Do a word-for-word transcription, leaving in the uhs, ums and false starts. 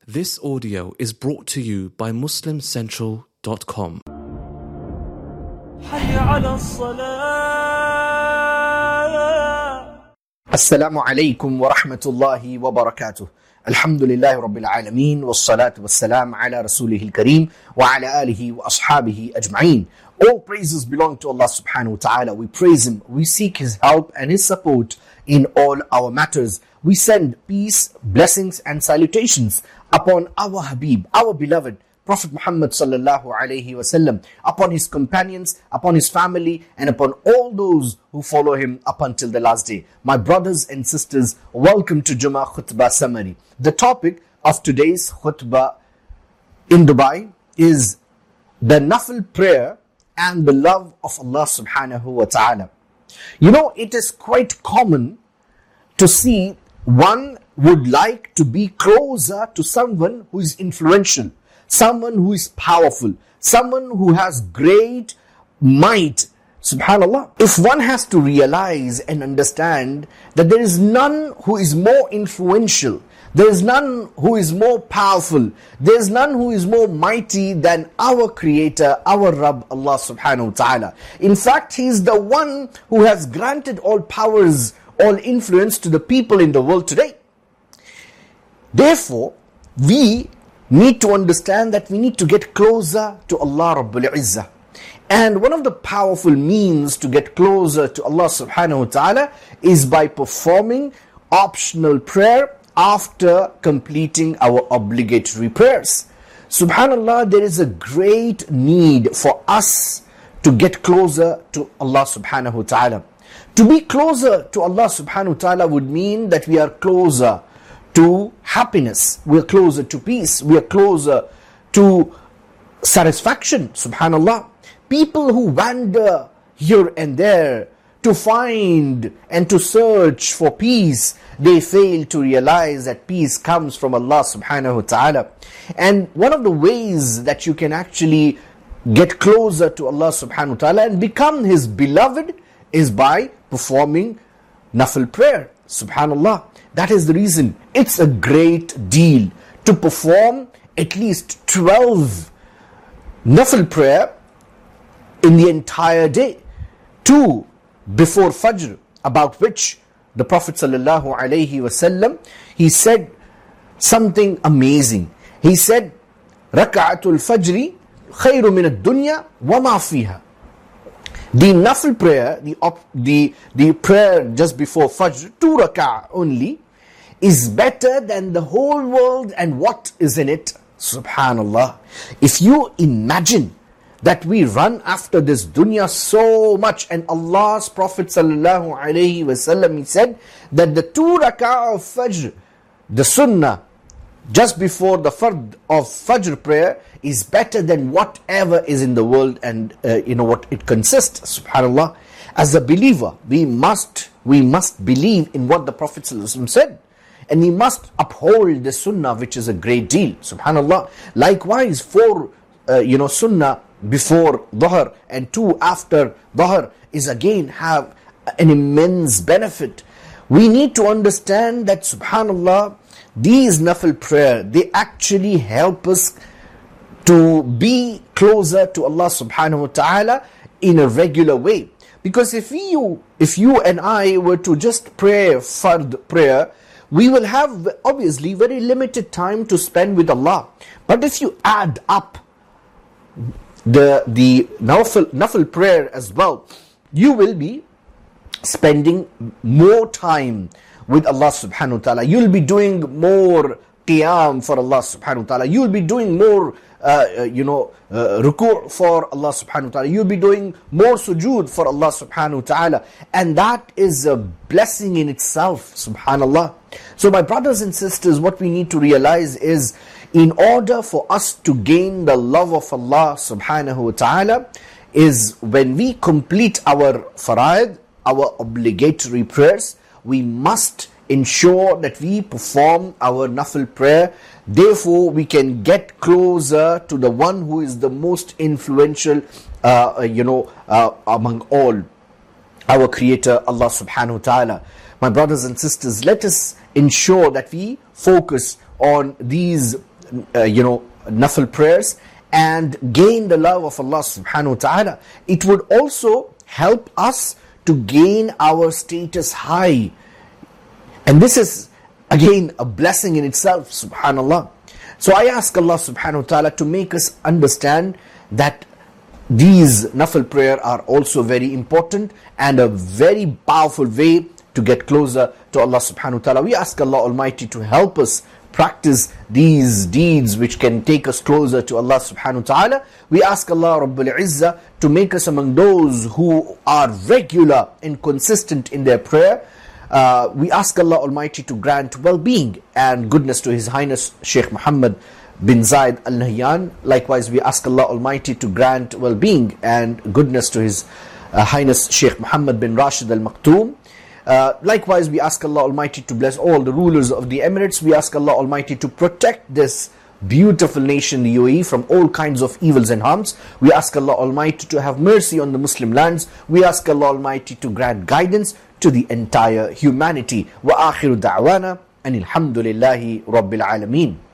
This audio is brought to you by muslim central dot com. Assalamu alaikum wa rahmatullahi wa barakatuh. Alhamdulillahi rabbil alameen wa salatu wa salam ala rasulihil kareem wa ala alihi wa ashabihi ajma'een. All praises belong to Allah subhanahu wa ta'ala. We praise Him, we seek His help and His support in all our matters. We send peace, blessings and salutations upon our Habib, our beloved Prophet Muhammad sallallahu alayhi wasallam, upon his companions, upon his family, and upon all those who follow him up until the last day. My brothers and sisters, welcome to Jummah Khutbah Summary. The topic of today's khutbah in Dubai is the Nafil prayer and the love of Allah subhanahu wa ta'ala. You know, it is quite common to see one would like to be closer to someone who is influential, someone who is powerful, someone who has great might. Subhanallah. If one has to realize and understand that there is none who is more influential, there is none who is more powerful, there is none who is more mighty than our Creator, our Rabb, Allah subhanahu wa ta'ala. In fact, He is the one who has granted all powers, all influence to the people in the world today. Therefore, we need to understand that we need to get closer to Allah Rabbul Izzah. And one of the powerful means to get closer to Allah subhanahu wa ta'ala is by performing optional prayer after completing our obligatory prayers. Subhanallah, there is a great need for us to get closer to Allah subhanahu wa ta'ala. To be closer to Allah subhanahu wa ta'ala would mean that we are closer to happiness, we are closer to peace, we are closer to satisfaction. Subhanallah. People who wander here and there to find and to search for peace, they fail to realize that peace comes from Allah subhanahu wa ta'ala. And one of the ways that you can actually get closer to Allah subhanahu wa ta'ala and become His beloved is by performing Nafil prayer. Subhanallah. That is the reason it's a great deal to perform at least twelve Nafil prayer in the entire day. Two before Fajr, about which the Prophet sallallahu alaihi wasallam, he said something amazing. He said, Raka'atul Fajri khayru min ad-dunya wa ma fiha. The Nafil prayer, the, op, the, the prayer just before Fajr, two rak'ah only, is better than the whole world and what is in it. Subhanallah. If you imagine that we run after this dunya so much, and Allah's Prophet sallallahu alaihi wasallam, he said that the two rak'ah of Fajr, the sunnah, just before the fard of Fajr prayer, is better than whatever is in the world and uh, you know what it consists. Subhanallah. As a believer, we must we must believe in what the Prophet ﷺ said, and we must uphold the sunnah, which is a great deal. Subhanallah. Likewise, four uh, you know sunnah before Dhuhr and two after Dhuhr is again have an immense benefit. We need to understand that, subhanallah, these Nafil prayer, they actually help us to be closer to Allah subhanahu wa ta'ala in a regular way. Because if you, if you and I were to just pray fard prayer, we will have obviously very limited time to spend with Allah. But if you add up the, the Nafil, Nafil prayer as well, you will be spending more time with Allah subhanahu wa ta'ala. You'll be doing more qiyam for Allah subhanahu wa ta'ala. You'll be doing more uh, you know uh, ruku' for Allah subhanahu wa ta'ala. You'll be doing more sujood for Allah subhanahu wa ta'ala. And that is a blessing in itself. Subhanallah. So my brothers and sisters, what we need to realize is, in order for us to gain the love of Allah subhanahu wa ta'ala, is when we complete our faraid, our obligatory prayers, we must ensure that we perform our Nafil prayer. Therefore, we can get closer to the one who is the most influential, uh, you know, uh, among all, our Creator, Allah subhanahu wa ta'ala. My brothers and sisters, let us ensure that we focus on these uh, you know, nafil prayers and gain the love of Allah subhanahu wa ta'ala. It would also help us to gain our status high. And this is again a blessing in itself, subhanallah. So I ask Allah subhanahu wa ta'ala to make us understand that these nafil prayer are also very important and a very powerful way to get closer to Allah subhanahu wa ta'ala. We ask Allah Almighty to help us practice these deeds which can take us closer to Allah subhanahu wa ta'ala. We ask Allah Rabbul Izzah to make us among those who are regular and consistent in their prayer. Uh, we ask Allah Almighty to grant well-being and goodness to His Highness Sheikh Muhammad bin Zayed Al Nahyan. Likewise, we ask Allah Almighty to grant well-being and goodness to His uh, Highness Sheikh Muhammad bin Rashid Al Maktoum. Uh, likewise, we ask Allah Almighty to bless all the rulers of the Emirates. We ask Allah Almighty to protect this beautiful nation, the U A E, from all kinds of evils and harms. We ask Allah Almighty to have mercy on the Muslim lands. We ask Allah Almighty to grant guidance to the entire humanity. Wa akhiru da'wana anil hamdulillahi rabbil alameen.